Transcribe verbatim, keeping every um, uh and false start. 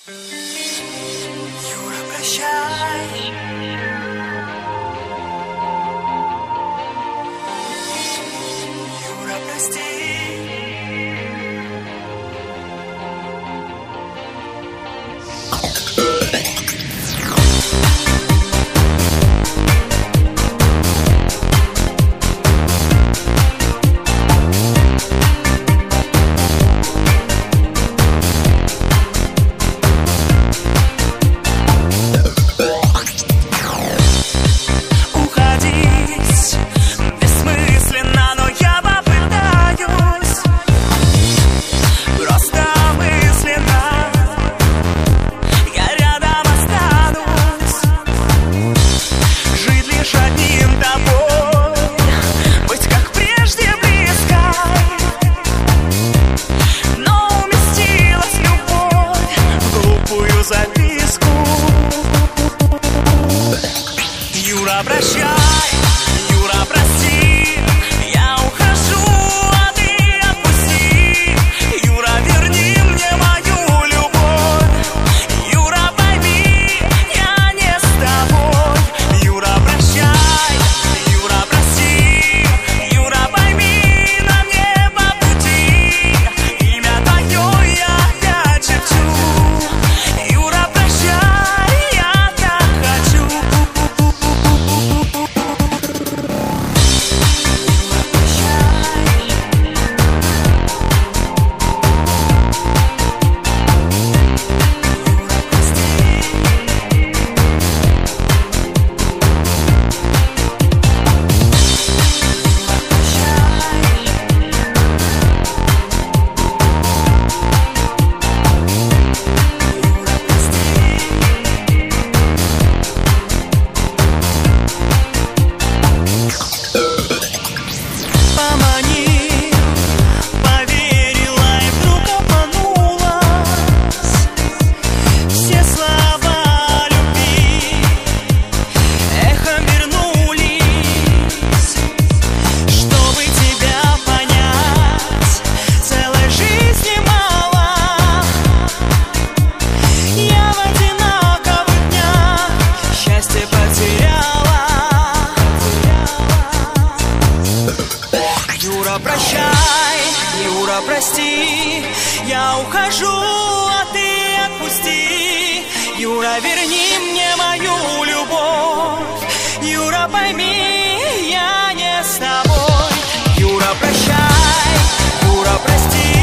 Юра, прощай. Юра, прости. Записку. Юра, прощай, Юра, прости, я ухожу, а ты отпусти. Юра, верни мне мою любовь. Юра, пойми, я не с тобой. Юра, прощай, Юра, прости, Юра, пойми, нам не по пути. Имя твое я опять шепчу. Юра, прощай, Юра, прости, я ухожу, а ты отпусти. Юра, верни мне мою любовь. Юра, пойми, я не с тобой. Юра, прощай, Юра, прости.